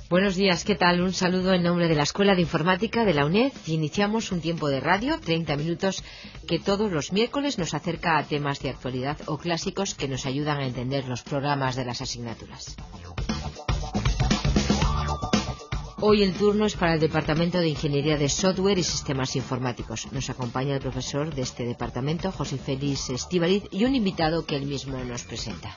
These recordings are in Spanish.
Buenos días, ¿qué tal? Un saludo en nombre de la Escuela de Informática de la UNED y iniciamos un tiempo de radio, 30 minutos, que todos los miércoles nos acerca a temas de actualidad o clásicos que nos ayudan a entender los programas de las asignaturas. Hoy el turno es para el Departamento de Ingeniería de Software y Sistemas Informáticos. Nos acompaña el profesor de este departamento, José Félix Estíbaliz, y un invitado que él mismo nos presenta.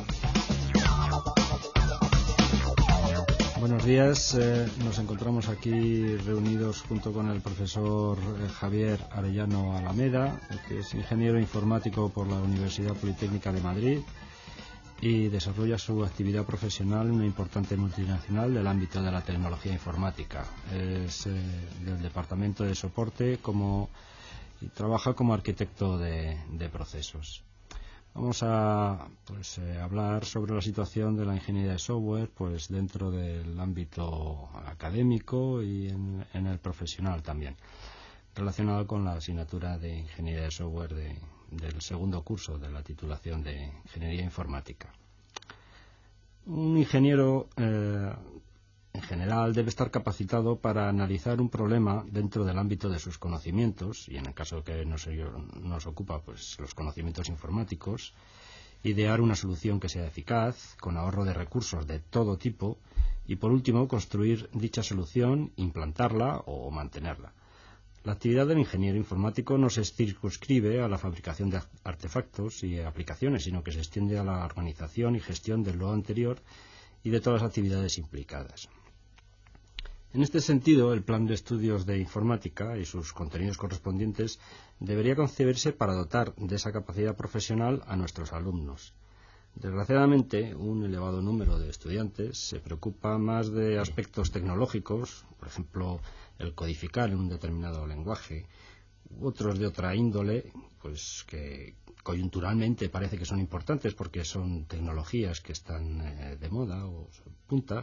Buenos días, nos encontramos aquí reunidos junto con el profesor Javier Arellano Alameda, que es ingeniero informático por la Universidad Politécnica de Madrid y desarrolla su actividad profesional en una importante multinacional del ámbito de la tecnología informática. Es del departamento de soporte y trabaja como arquitecto de procesos. Vamos a hablar sobre la situación de la ingeniería de software dentro del ámbito académico y en el profesional también, relacionado con la asignatura de ingeniería de software del segundo curso de la titulación de ingeniería informática. Un ingeniero en general debe estar capacitado para analizar un problema dentro del ámbito de sus conocimientos, y en el caso que nos ocupa los conocimientos informáticos, idear una solución que sea eficaz, con ahorro de recursos de todo tipo, y por último construir dicha solución, implantarla o mantenerla. La actividad del ingeniero informático no se circunscribe a la fabricación de artefactos y aplicaciones, sino que se extiende a la organización y gestión de lo anterior y de todas las actividades implicadas. En este sentido, el plan de estudios de informática y sus contenidos correspondientes debería concebirse para dotar de esa capacidad profesional a nuestros alumnos. Desgraciadamente, un elevado número de estudiantes se preocupa más de aspectos tecnológicos, por ejemplo, el codificar en un determinado lenguaje, u otros de otra índole, que coyunturalmente parece que son importantes porque son tecnologías que están de moda o punta,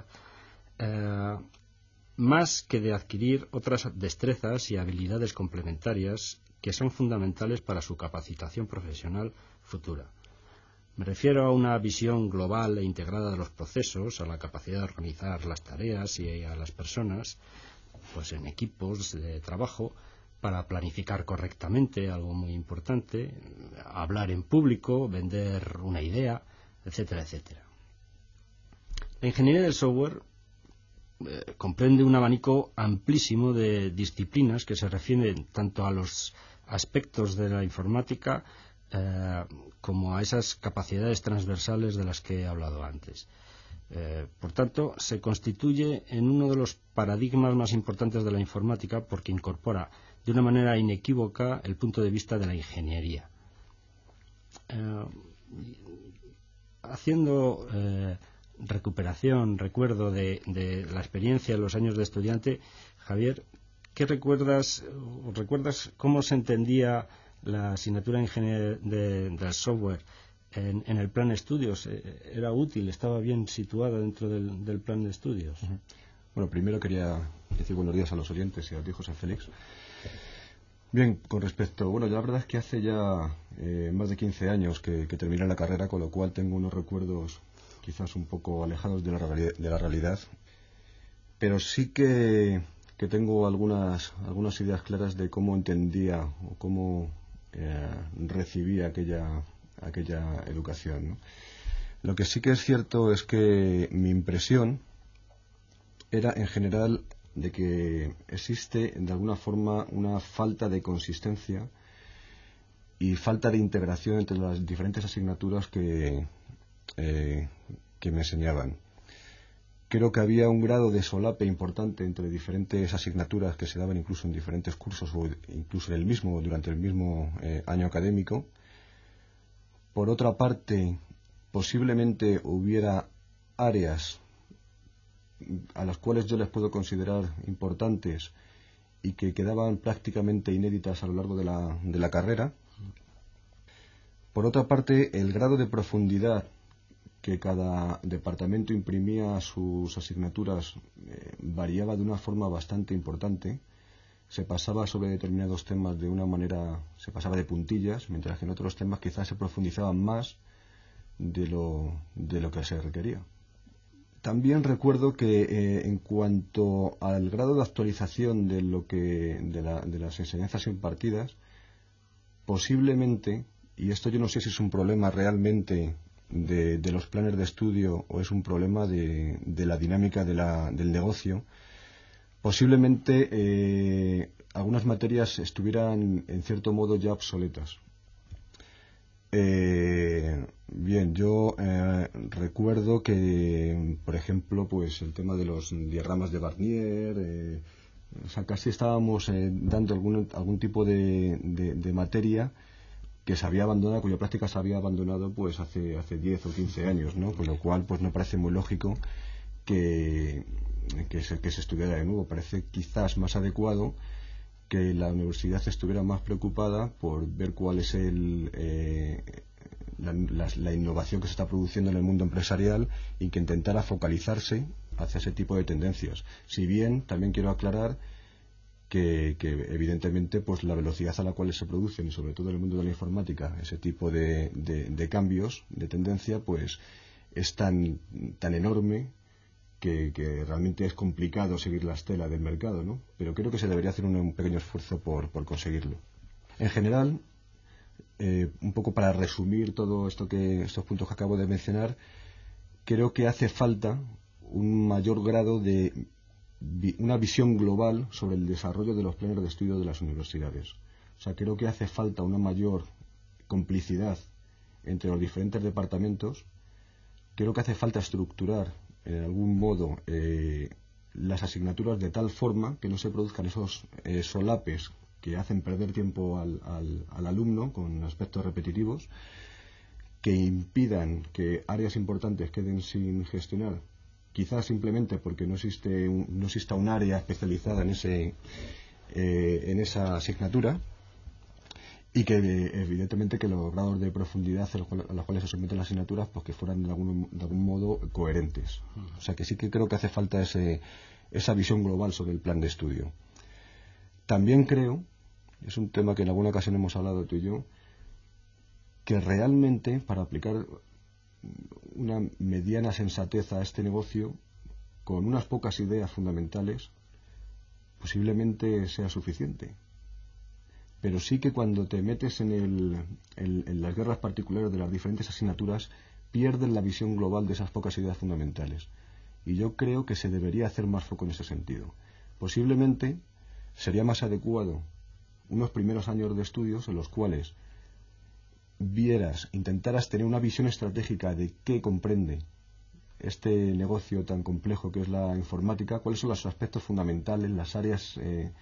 más que de adquirir otras destrezas y habilidades complementarias que son fundamentales para su capacitación profesional futura. Me refiero a una visión global e integrada de los procesos, a la capacidad de organizar las tareas y a las personas en equipos de trabajo para planificar correctamente, algo muy importante, hablar en público, vender una idea, etcétera, etcétera. La ingeniería del software comprende un abanico amplísimo de disciplinas que se refieren tanto a los aspectos de la informática como a esas capacidades transversales de las que he hablado antes. Por tanto, se constituye en uno de los paradigmas más importantes de la informática porque incorpora de una manera inequívoca el punto de vista de la ingeniería. Haciendo recuerdo de la experiencia en los años de estudiante, Javier, ¿qué recuerdas cómo se entendía la asignatura de ingeniería del software en el plan de estudios? ¿Era útil? ¿Estaba bien situada dentro del plan de estudios? Bueno, primero quería decir buenos días a los oyentes y a ti, José Félix. Bien, con respecto, yo la verdad es que hace ya más de 15 años que terminé la carrera, con lo cual tengo unos recuerdos quizás un poco alejados de la realidad, pero sí que tengo algunas ideas claras de cómo entendía o cómo recibía aquella educación, ¿no? Lo que sí que es cierto es que mi impresión era en general de que existe de alguna forma una falta de consistencia y falta de integración entre las diferentes asignaturas que me enseñaban. Creo que había un grado de solape importante entre diferentes asignaturas que se daban incluso en diferentes cursos o incluso durante el mismo año académico. Por otra parte, posiblemente hubiera áreas a las cuales yo les puedo considerar importantes y que quedaban prácticamente inéditas a lo largo de la carrera. Por otra parte, el grado de profundidad que cada departamento imprimía a sus asignaturas variaba de una forma bastante importante. Se pasaba sobre determinados temas de una manera, se pasaba de puntillas, mientras que en otros temas quizás se profundizaba más de lo que se requería. también recuerdo que en cuanto al grado de actualización de las enseñanzas impartidas, posiblemente, y esto yo no sé si es un problema realmente de los planes de estudio o es un problema de la dinámica del negocio, posiblemente algunas materias estuvieran en cierto modo ya obsoletas. Bien, yo recuerdo que, por ejemplo, pues el tema de los diagramas de Barnier, o sea, casi estábamos dando algún tipo de materia que se había abandonado, cuya práctica se había abandonado pues hace 10 o 15 años, ¿no? Con lo cual pues no parece muy lógico que se estudiara de nuevo. Parece quizás más adecuado que la universidad estuviera más preocupada por ver cuál es la innovación que se está produciendo en el mundo empresarial y que intentara focalizarse hacia ese tipo de tendencias. Si bien también quiero aclarar que evidentemente pues la velocidad a la cual se producen, y sobre todo en el mundo de la informática, ese tipo de cambios de tendencia, pues es tan enorme que realmente es complicado seguir la estela del mercado, ¿no? Pero creo que se debería hacer un pequeño esfuerzo por conseguirlo. En general, un poco para resumir todo estos puntos que acabo de mencionar, creo que hace falta un mayor grado de una visión global sobre el desarrollo de los planes de estudio de las universidades. O sea, creo que hace falta una mayor complicidad entre los diferentes departamentos. Creo que hace falta estructurar en algún modo las asignaturas de tal forma que no se produzcan esos solapes que hacen perder tiempo al alumno con aspectos repetitivos, que impidan que áreas importantes queden sin gestionar, quizás simplemente porque no exista un área especializada en esa asignatura, y que evidentemente que los grados de profundidad a los cuales se someten las asignaturas pues que fueran de algún modo coherentes. O sea que sí que creo que hace falta esa visión global sobre el plan de estudio. También creo, es un tema que en alguna ocasión hemos hablado tú y yo, que realmente para aplicar una mediana sensatez a este negocio, con unas pocas ideas fundamentales, posiblemente sea suficiente. Pero sí que cuando te metes en las guerras particulares de las diferentes asignaturas, pierdes la visión global de esas pocas ideas fundamentales. Y yo creo que se debería hacer más foco en ese sentido. Posiblemente sería más adecuado unos primeros años de estudios en los cuales intentaras tener una visión estratégica de qué comprende este negocio tan complejo que es la informática, cuáles son los aspectos fundamentales, las áreas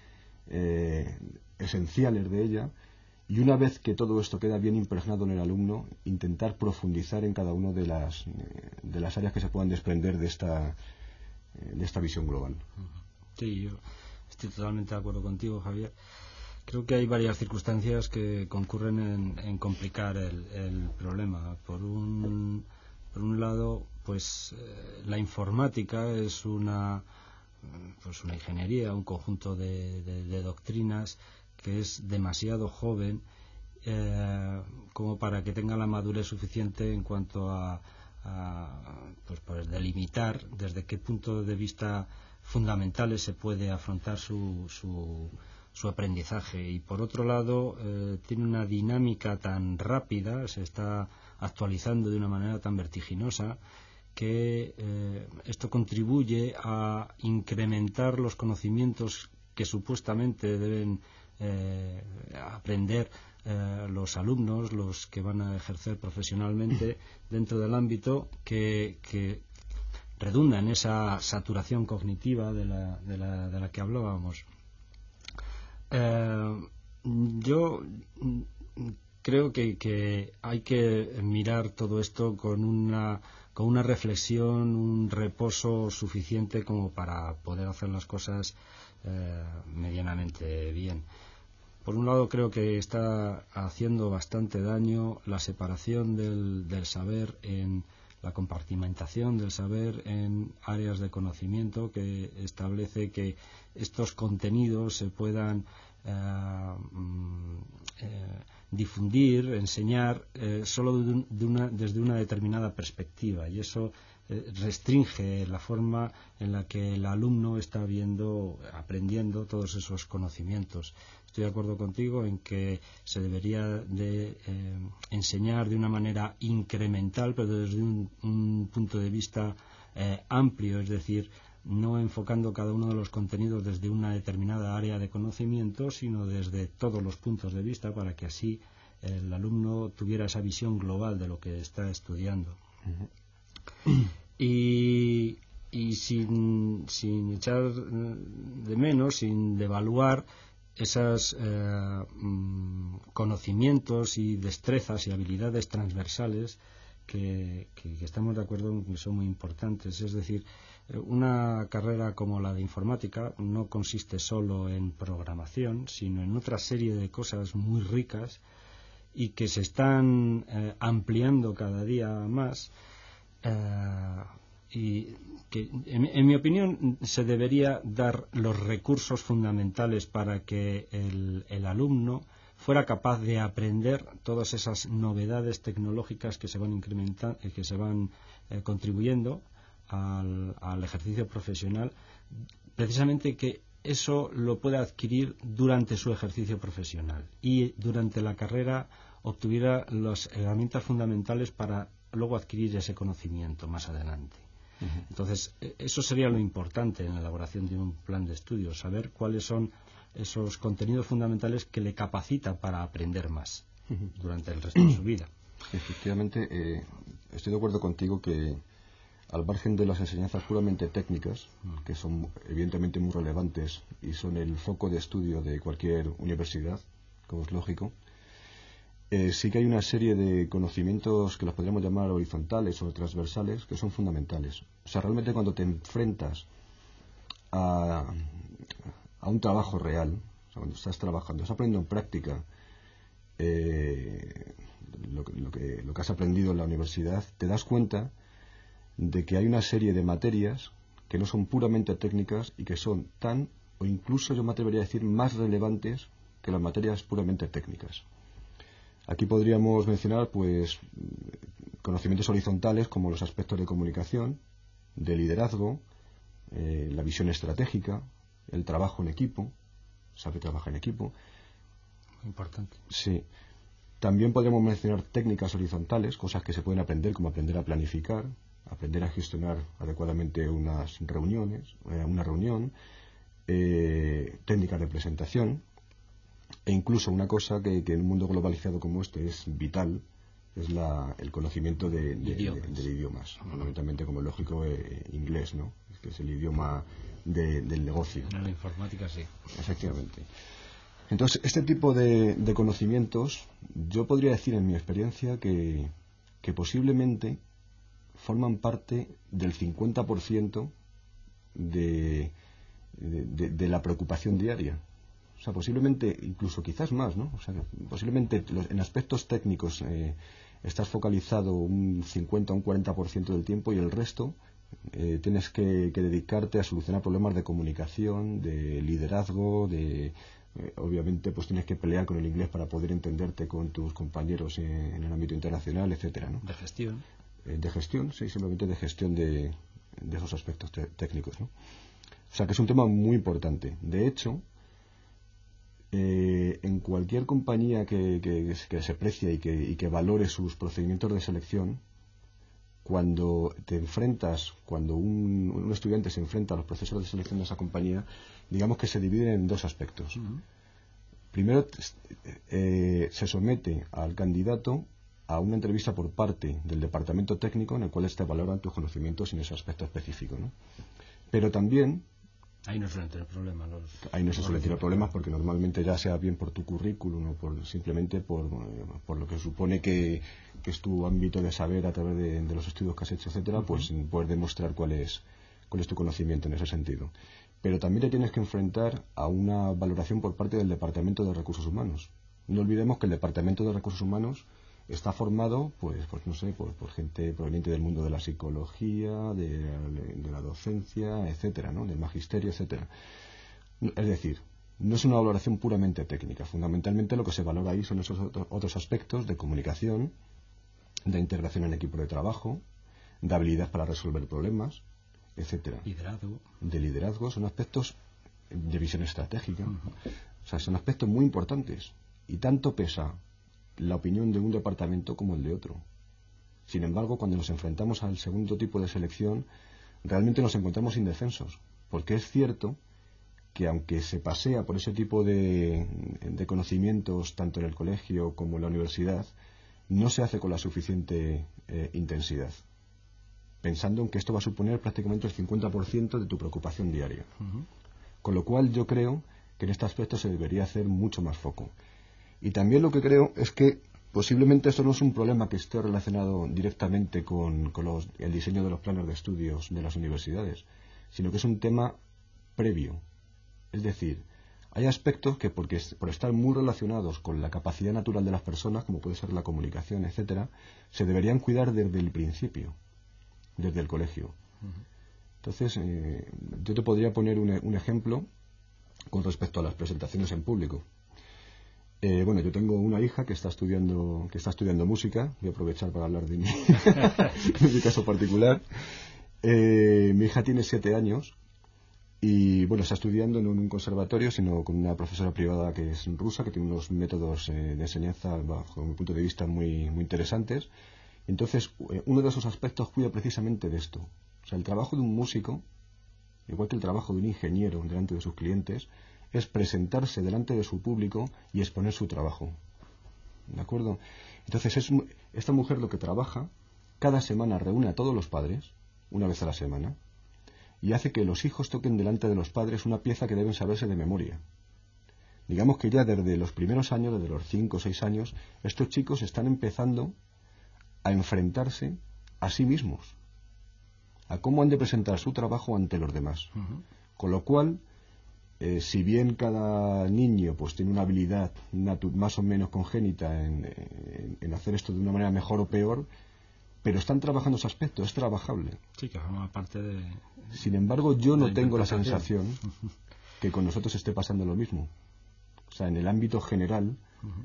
esenciales de ella, y una vez que todo esto queda bien impregnado en el alumno, intentar profundizar en cada una de las áreas que se puedan desprender de esta visión global. Sí, yo estoy totalmente de acuerdo contigo, Javier. Creo que hay varias circunstancias que concurren en complicar el problema. Por un lado, pues la informática es una ingeniería, un conjunto de doctrinas que es demasiado joven como para que tenga la madurez suficiente en cuanto a pues delimitar desde qué punto de vista fundamentales se puede afrontar su aprendizaje. Y por otro lado tiene una dinámica tan rápida, se está actualizando de una manera tan vertiginosa, que esto contribuye a incrementar los conocimientos que supuestamente deben aprender los alumnos, los que van a ejercer profesionalmente dentro del ámbito, que redunda en esa saturación cognitiva de la que hablábamos. Yo creo que hay que mirar todo esto con una reflexión, un reposo suficiente como para poder hacer las cosas medianamente bien. Por un lado, creo que está haciendo bastante daño la separación del saber, en la compartimentación del saber en áreas de conocimiento, que establece que estos contenidos se puedan difundir, enseñar solo desde una determinada perspectiva, y eso restringe la forma en la que el alumno está aprendiendo todos esos conocimientos. Estoy de acuerdo contigo en que se debería de enseñar de una manera incremental, pero desde un punto de vista amplio, es decir, no enfocando cada uno de los contenidos desde una determinada área de conocimiento, sino desde todos los puntos de vista, para que así el alumno tuviera esa visión global de lo que está estudiando. Y sin echar de menos, sin devaluar esos conocimientos y destrezas y habilidades transversales que estamos de acuerdo en que son muy importantes. Es decir, una carrera como la de informática no consiste solo en programación, sino en otra serie de cosas muy ricas y que se están ampliando cada día más, y que en mi opinión se debería dar los recursos fundamentales para que el alumno fuera capaz de aprender todas esas novedades tecnológicas que se van incrementando, que se van contribuyendo al ejercicio profesional, precisamente que eso lo pueda adquirir durante su ejercicio profesional y durante la carrera obtuviera las herramientas fundamentales para luego adquirir ese conocimiento más adelante. Entonces, eso sería lo importante en la elaboración de un plan de estudios, saber cuáles son esos contenidos fundamentales que le capacitan para aprender más durante el resto de su vida. Efectivamente, estoy de acuerdo contigo que al margen de las enseñanzas puramente técnicas, que son evidentemente muy relevantes y son el foco de estudio de cualquier universidad, como es lógico, sí que hay una serie de conocimientos que los podríamos llamar horizontales o transversales que son fundamentales. O sea, realmente cuando te enfrentas a un trabajo real, o sea, cuando estás trabajando, estás aprendiendo en práctica lo que has aprendido en la universidad, te das cuenta de que hay una serie de materias que no son puramente técnicas y que son tan, o incluso yo me atrevería a decir, más relevantes que las materias puramente técnicas. Aquí podríamos mencionar pues conocimientos horizontales como los aspectos de comunicación, de liderazgo, la visión estratégica, el trabajo en equipo, saber trabajar en equipo. Importante. Sí. También podríamos mencionar técnicas horizontales, cosas que se pueden aprender, como aprender a planificar, aprender a gestionar adecuadamente una reunión, técnicas de presentación, e incluso una cosa que en un mundo globalizado como este es vital, es el conocimiento de idiomas, fundamentalmente, como es lógico, inglés, ¿no? Que es el idioma del negocio. En la informática sí. Efectivamente. Entonces, este tipo de conocimientos, yo podría decir en mi experiencia que posiblemente forman parte del 50% de la preocupación diaria. O sea, posiblemente, incluso quizás más, ¿no? O sea, posiblemente en aspectos técnicos estás focalizado un 50 o un 40% del tiempo y el resto tienes que dedicarte a solucionar problemas de comunicación, de liderazgo, obviamente pues tienes que pelear con el inglés para poder entenderte con tus compañeros en el ámbito internacional, etcétera, ¿no? De gestión. De gestión, sí, simplemente de gestión de esos aspectos técnicos, ¿no? O sea, que es un tema muy importante. De hecho, en cualquier compañía que se precie y que valore sus procedimientos de selección, cuando un estudiante se enfrenta a los procesos de selección de esa compañía, digamos que se dividen en dos aspectos. Primero, se somete al candidato a una entrevista por parte del departamento técnico en el cual te valoran tus conocimientos en ese aspecto específico, ¿no? Pero también ahí no suelen tener problemas. Ahí no se suelen tener problemas porque normalmente, ya sea bien por tu currículum o simplemente por lo que supone que es tu ámbito de saber a través de los estudios que has hecho, etcétera, pues puedes demostrar cuál es tu conocimiento en ese sentido. Pero también te tienes que enfrentar a una valoración por parte del Departamento de Recursos Humanos. No olvidemos que el Departamento de Recursos Humanos está formado por gente proveniente del mundo de la psicología, de la docencia, etcétera, ¿no? Del magisterio, etcétera. Es decir, no es una valoración puramente técnica. Fundamentalmente lo que se valora ahí son esos otros aspectos de comunicación, de integración en equipo de trabajo, de habilidad para resolver problemas, etcétera. Liderazgo. De liderazgo, son aspectos de visión estratégica. O sea, son aspectos muy importantes. Y tanto pesa la opinión de un departamento como el de otro. Sin embargo, cuando nos enfrentamos al segundo tipo de selección, realmente nos encontramos indefensos. Porque es cierto que aunque se pasea por ese tipo de conocimientos, tanto en el colegio como en la universidad, no se hace con la suficiente intensidad, pensando en que esto va a suponer prácticamente el 50% de tu preocupación diaria. Con lo cual yo creo que en este aspecto se debería hacer mucho más foco. Y también lo que creo es que posiblemente esto no es un problema que esté relacionado directamente con el diseño de los planes de estudios de las universidades, sino que es un tema previo. Es decir, hay aspectos que por estar muy relacionados con la capacidad natural de las personas, como puede ser la comunicación, etcétera, se deberían cuidar desde el principio, desde el colegio. Entonces, yo te podría poner un ejemplo con respecto a las presentaciones en público. Bueno, yo tengo una hija que está estudiando música. Voy a aprovechar para hablar de mi caso particular. Mi hija tiene 7 años. Y bueno, está estudiando no en un conservatorio, sino con una profesora privada que es rusa, que tiene unos métodos de enseñanza, bajo mi punto de vista, muy, muy interesantes. Entonces, uno de esos aspectos cuida precisamente de esto. O sea, el trabajo de un músico, igual que el trabajo de un ingeniero delante de sus clientes, es presentarse delante de su público y exponer su trabajo. ¿De acuerdo? Entonces, esta mujer lo que trabaja, cada semana reúne a todos los padres, una vez a la semana, y hace que los hijos toquen delante de los padres una pieza que deben saberse de memoria. Digamos que ya desde los primeros años, desde los 5 o 6 años, estos chicos están empezando a enfrentarse a sí mismos, a cómo han de presentar su trabajo ante los demás. Con lo cual, si bien cada niño pues tiene una habilidad más o menos congénita en hacer esto de una manera mejor o peor, pero están trabajando ese aspecto, es trabajable. Sí, que forma parte de... Sin embargo, yo no tengo la sensación que con nosotros esté pasando lo mismo. O sea, en el ámbito general,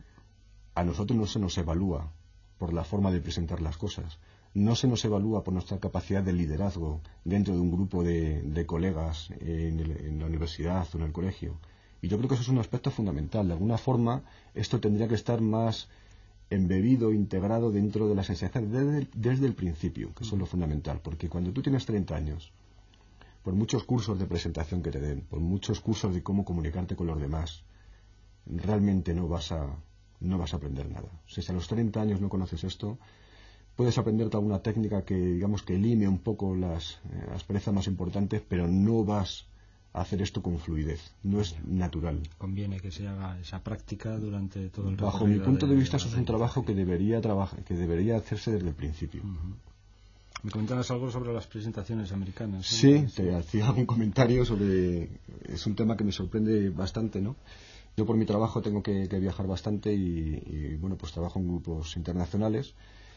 a nosotros no se nos evalúa por la forma de presentar las cosas. No se nos evalúa por nuestra capacidad de liderazgo dentro de un grupo de colegas en la universidad o en el colegio. Y yo creo que eso es un aspecto fundamental. De alguna forma, esto tendría que estar más embebido, integrado dentro de las enseñanzas desde el principio, que eso es lo fundamental, porque cuando tú tienes 30 años, por muchos cursos de presentación que te den, por muchos cursos de cómo comunicarte con los demás, realmente no vas a aprender nada. Si a los 30 años no conoces esto, puedes aprenderte alguna técnica que, digamos, que elimine un poco las asperezas más importantes, pero no vas a hacer esto con fluidez, no es natural. Conviene que se haga esa práctica durante todo el recorrido. Bajo mi punto de vista, eso es un trabajo que debería hacerse desde el principio. Me comentabas algo sobre las presentaciones americanas, ¿no? Sí, te hacía algún comentario sobre... Es un tema que me sorprende bastante, ¿no? Yo por mi trabajo tengo que viajar bastante y bueno, pues trabajo en grupos internacionales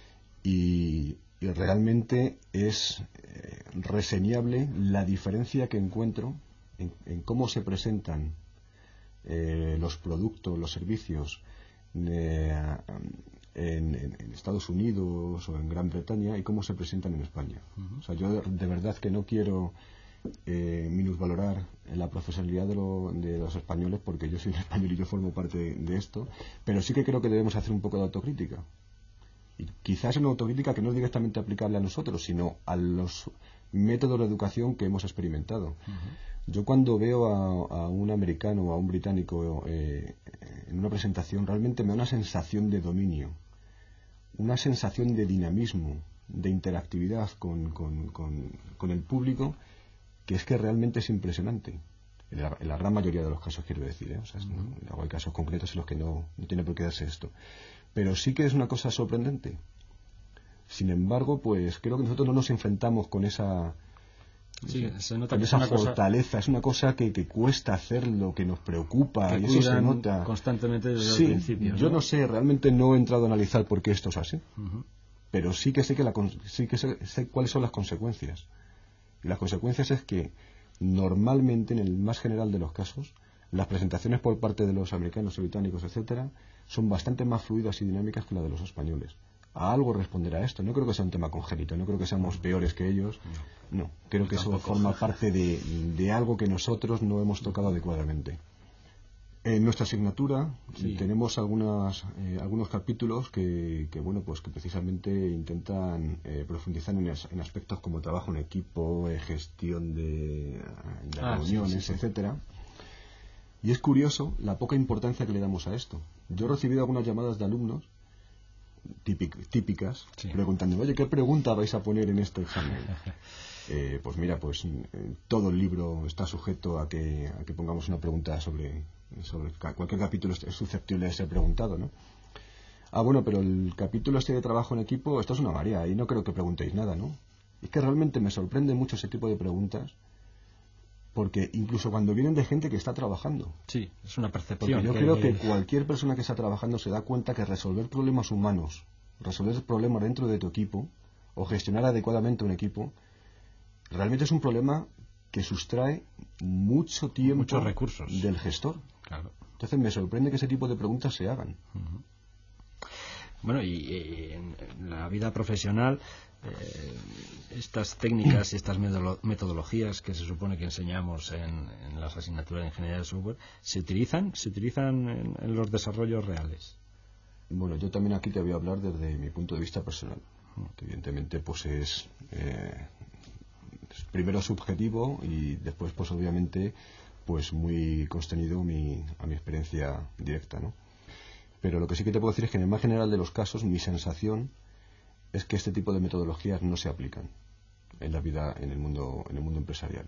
y realmente es reseñable la diferencia que encuentro en cómo se presentan los productos, los servicios en Estados Unidos o en Gran Bretaña y cómo se presentan en España. O sea, yo de verdad que no quiero minusvalorar la profesionalidad de los españoles, porque yo soy un español y yo formo parte de esto, pero sí que creo que debemos hacer un poco de autocrítica. Y quizás una autocrítica que no es directamente aplicable a nosotros, sino a los métodos de educación que hemos experimentado. Yo cuando veo a un americano o a un británico en una presentación, realmente me da una sensación de dominio, una sensación de dinamismo, de interactividad con el público, que es que realmente es impresionante. En la gran mayoría de los casos, quiero decir, O sea, hay casos concretos en los que no tiene por qué darse esto. Pero sí que es una cosa sorprendente. Sin embargo, pues creo que nosotros no nos enfrentamos con esa... Sí, se nota con que esa es una fortaleza, es una cosa que cuesta hacerlo, que nos preocupa, que y eso se nota constantemente desde el principio. Yo no sé, realmente no he entrado a analizar por qué esto es así, pero sí que sé sé cuáles son las consecuencias. Y las consecuencias es que normalmente, en el más general de los casos, las presentaciones por parte de los americanos y británicos, etcétera, son bastante más fluidas y dinámicas que las de los españoles. A algo responderá esto. No creo que sea un tema congénito, no creo que seamos peores que ellos. No, creo que eso forma parte de algo que nosotros no hemos tocado adecuadamente. En nuestra asignatura tenemos algunos capítulos que precisamente intentan profundizar en aspectos como trabajo en equipo, gestión de reuniones, etcétera. Y es curioso la poca importancia que le damos a esto. Yo he recibido algunas llamadas de alumnos típicas, preguntándome, oye, ¿qué pregunta vais a poner en este examen? Pues mira, todo el libro está sujeto a que pongamos una pregunta sobre cualquier capítulo es susceptible de ser preguntado, ¿no? Bueno, pero el capítulo de trabajo en equipo, esto es una marea, y no creo que preguntéis nada, ¿no? Es que realmente me sorprende mucho ese tipo de preguntas, porque incluso cuando vienen de gente que está trabajando. Sí, es una percepción. Porque yo creo que cualquier persona que está trabajando se da cuenta que resolver problemas humanos, resolver problemas dentro de tu equipo, o gestionar adecuadamente un equipo, realmente es un problema que sustrae mucho tiempo, muchos recursos del gestor. Claro. Entonces me sorprende que ese tipo de preguntas se hagan. Bueno, y en la vida profesional, estas técnicas y estas metodologías que se supone que enseñamos en las asignaturas de ingeniería de software, ¿se utilizan en los desarrollos reales? Bueno, yo también aquí te voy a hablar desde mi punto de vista personal, que evidentemente pues es primero subjetivo y después pues obviamente pues muy constreñido a mi experiencia directa, ¿no? Pero lo que sí que te puedo decir es que en el más general de los casos mi sensación es que este tipo de metodologías no se aplican en la vida, en el mundo empresarial.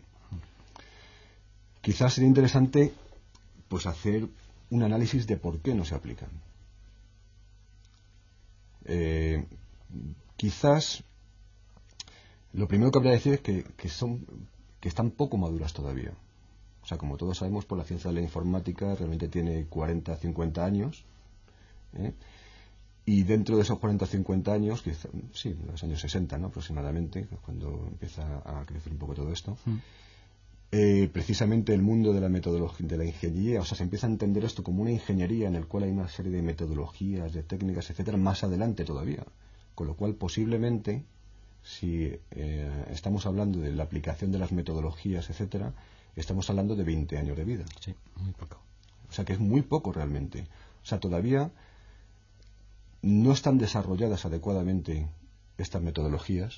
Quizás sería interesante pues hacer un análisis de por qué no se aplican. Quizás lo primero que habría que decir es que están poco maduras todavía. O sea, como todos sabemos, pues la ciencia de la informática realmente tiene 40, 50 años. Y dentro de esos 40, 50 años, sí, los años 60, ¿no? Aproximadamente, cuando empieza a crecer un poco todo esto, precisamente el mundo de la metodología, de la ingeniería, o sea, se empieza a entender esto como una ingeniería en el cual hay una serie de metodologías, de técnicas, etcétera, más adelante todavía. Con lo cual, posiblemente, si estamos hablando de la aplicación de las metodologías, etcétera, estamos hablando de 20 años de vida. Sí, muy poco. O sea, que es muy poco realmente. O sea, todavía no están desarrolladas adecuadamente estas metodologías.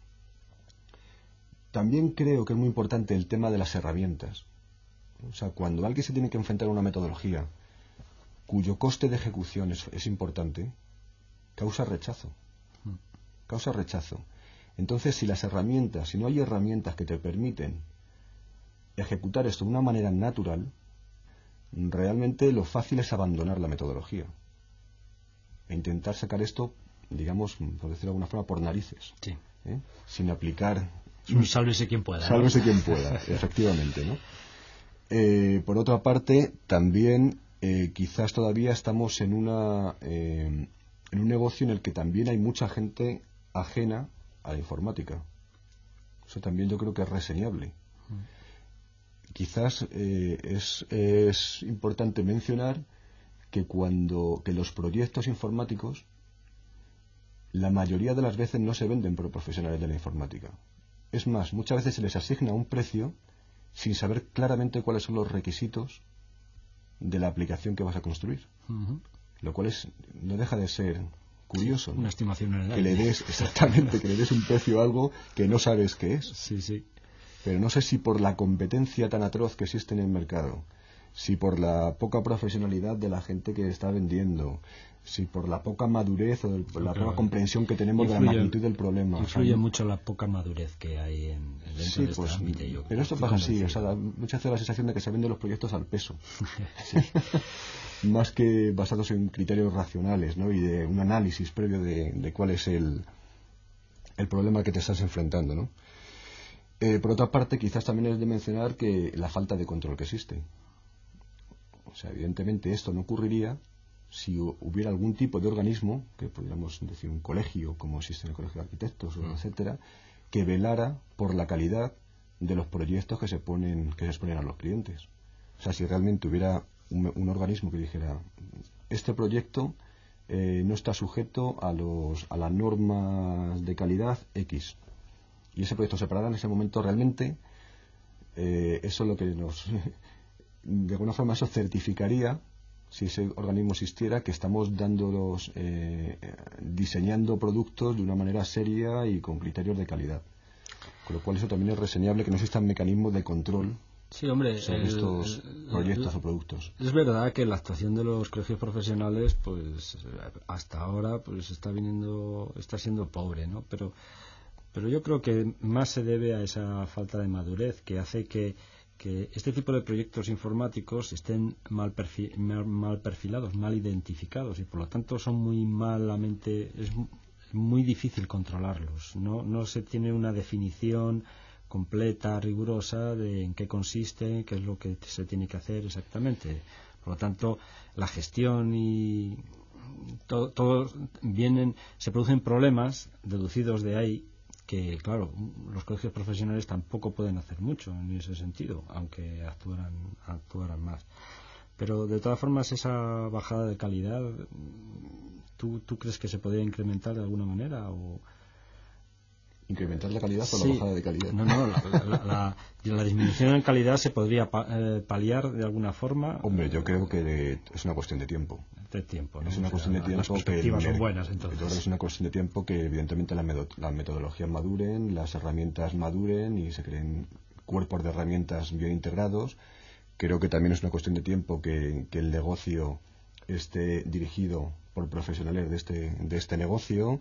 También creo que es muy importante el tema de las herramientas. O sea, cuando alguien se tiene que enfrentar a una metodología cuyo coste de ejecución es importante, causa rechazo. Causa rechazo. Entonces, si no hay herramientas que te permiten ejecutar esto de una manera natural, realmente lo fácil es abandonar la metodología e intentar sacar esto, digamos, por decirlo de alguna forma, por narices, sí. Sin aplicar. Sálvese quien pueda. Sálvese quien pueda, efectivamente, ¿no? Por otra parte, también quizás todavía estamos en un negocio en el que también hay mucha gente ajena a la informática. Eso también yo creo que es reseñable. Quizás es importante mencionar que que los proyectos informáticos la mayoría de las veces no se venden por profesionales de la informática. Es más, muchas veces se les asigna un precio sin saber claramente cuáles son los requisitos de la aplicación que vas a construir. Lo cual no deja de ser curioso, una estimación en el aire. Que le des un precio a algo que no sabes qué es. Sí, sí. Pero no sé si por la competencia tan atroz que existe en el mercado, si por la poca profesionalidad de la gente que está vendiendo, si por la poca madurez o la poca comprensión que tenemos de la magnitud del problema. Influye mucho la poca madurez que hay dentro de este ámbito. Pero esto pasa así, o sea, muchas veces la sensación de que se venden los proyectos al peso. Más que basados en criterios racionales, ¿no? Y de un análisis previo de cuál es el problema al que te estás enfrentando, ¿no? Por otra parte, quizás también es de mencionar que la falta de control que existe. O sea, evidentemente esto no ocurriría si hubiera algún tipo de organismo, que podríamos decir un colegio, como existe en el Colegio de Arquitectos, etcétera, que velara por la calidad de los proyectos que se exponen a los clientes. O sea, si realmente hubiera un organismo que dijera, este proyecto no está sujeto a las normas de calidad X, y ese proyecto se parara en ese momento, realmente eso es lo que nos de alguna forma eso certificaría, si ese organismo existiera, que estamos diseñando productos de una manera seria y con criterios de calidad. Con lo cual eso también es reseñable, que no existan mecanismos de control. Sí, hombre, sobre estos proyectos o productos. Es verdad que la actuación de los colegios profesionales, pues hasta ahora, pues está siendo pobre, ¿no? Pero yo creo que más se debe a esa falta de madurez que hace que este tipo de proyectos informáticos estén mal perfilados, mal identificados, y por lo tanto son es muy difícil controlarlos. No se tiene una definición completa, rigurosa de en qué consiste, qué es lo que se tiene que hacer exactamente. Por lo tanto, la gestión y todo se producen problemas deducidos de ahí que, claro, los colegios profesionales tampoco pueden hacer mucho en ese sentido, aunque actuaran más. Pero de todas formas, esa bajada de calidad, ¿tú crees que se podría incrementar de alguna manera? ¿O ¿Incrementar la calidad o la bajada de calidad? No, la disminución en calidad se podría paliar de alguna forma. Hombre, yo creo que es una cuestión de tiempo. ¿no? Es una cuestión de tiempo. Las perspectivas son buenas, entonces. Yo creo que es una cuestión de tiempo que evidentemente las metodologías maduren, las herramientas maduren y se creen cuerpos de herramientas bien integrados. Creo que también es una cuestión de tiempo que el negocio esté dirigido por profesionales de este negocio.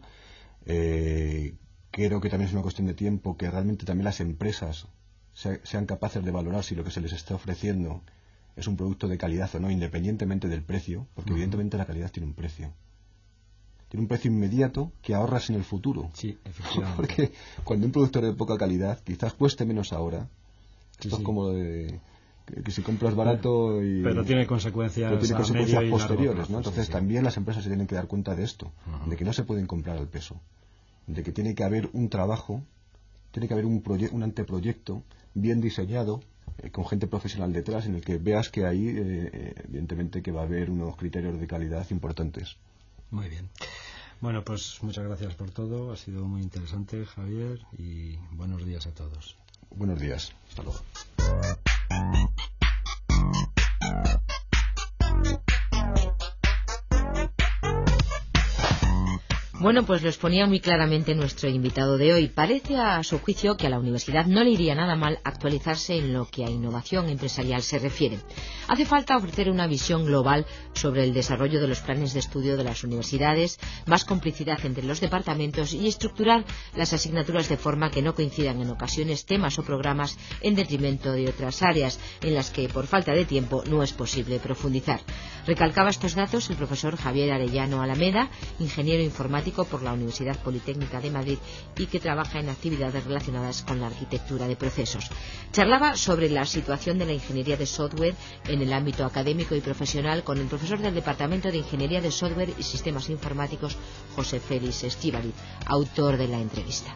Creo que también es una cuestión de tiempo que realmente también las empresas sean capaces de valorar si lo que se les está ofreciendo es un producto de calidad o no, independientemente del precio, porque evidentemente la calidad tiene un precio. Tiene un precio inmediato que ahorras en el futuro. Sí, efectivamente. Porque cuando un producto es de poca calidad, quizás cueste menos ahora. Esto es como que si compras barato pero tiene consecuencias posteriores, ¿no? Entonces también las empresas se tienen que dar cuenta de esto, de que no se pueden comprar al peso, de que tiene que haber un trabajo, tiene que haber un anteproyecto bien diseñado, con gente profesional detrás, en el que veas que ahí evidentemente que va a haber unos criterios de calidad importantes. Muy bien. Bueno, pues muchas gracias por todo, ha sido muy interesante, Javier, y buenos días a todos. Buenos días, hasta luego. Bueno, pues lo exponía muy claramente nuestro invitado de hoy. Parece a su juicio que a la universidad no le iría nada mal actualizarse en lo que a innovación empresarial se refiere. Hace falta ofrecer una visión global sobre el desarrollo de los planes de estudio de las universidades, más complicidad entre los departamentos y estructurar las asignaturas de forma que no coincidan en ocasiones temas o programas en detrimento de otras áreas en las que por falta de tiempo no es posible profundizar. Recalcaba estos datos el profesor Javier Arellano Alameda, ingeniero informático por la Universidad Politécnica de Madrid y que trabaja en actividades relacionadas con la arquitectura de procesos. Charlaba sobre la situación de la ingeniería de software en el ámbito académico y profesional con el profesor del Departamento de Ingeniería de Software y Sistemas Informáticos, José Félix Estíbaliz, autor de la entrevista.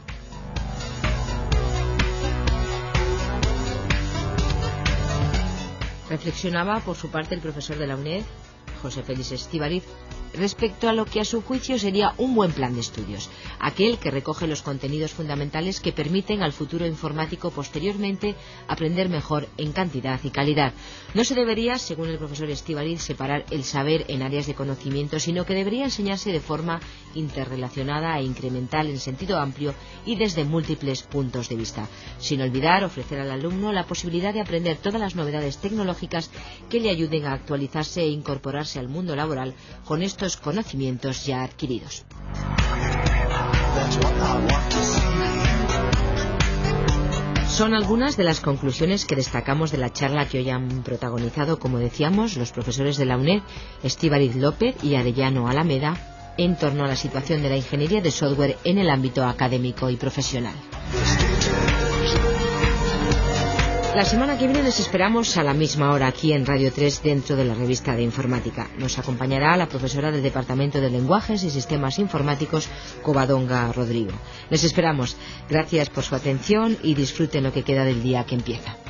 Reflexionaba por su parte el profesor de la UNED, José Félix Estíbaliz, respecto a lo que a su juicio sería un buen plan de estudios, aquel que recoge los contenidos fundamentales que permiten al futuro informático posteriormente aprender mejor en cantidad y calidad. No se debería, según el profesor Estíbaliz, separar el saber en áreas de conocimiento, sino que debería enseñarse de forma interrelacionada e incremental en sentido amplio y desde múltiples puntos de vista, sin olvidar ofrecer al alumno la posibilidad de aprender todas las novedades tecnológicas que le ayuden a actualizarse e incorporarse al mundo laboral con estos conocimientos ya adquiridos. Son algunas de las conclusiones que destacamos de la charla que hoy han protagonizado, como decíamos, los profesores de la UNED, Estíbaliz López y Arellano Alameda, en torno a la situación de la ingeniería de software en el ámbito académico y profesional. La semana que viene les esperamos a la misma hora aquí en Radio 3 dentro de la revista de informática. Nos acompañará la profesora del Departamento de Lenguajes y Sistemas Informáticos, Covadonga Rodrigo. Les esperamos. Gracias por su atención y disfruten lo que queda del día que empieza.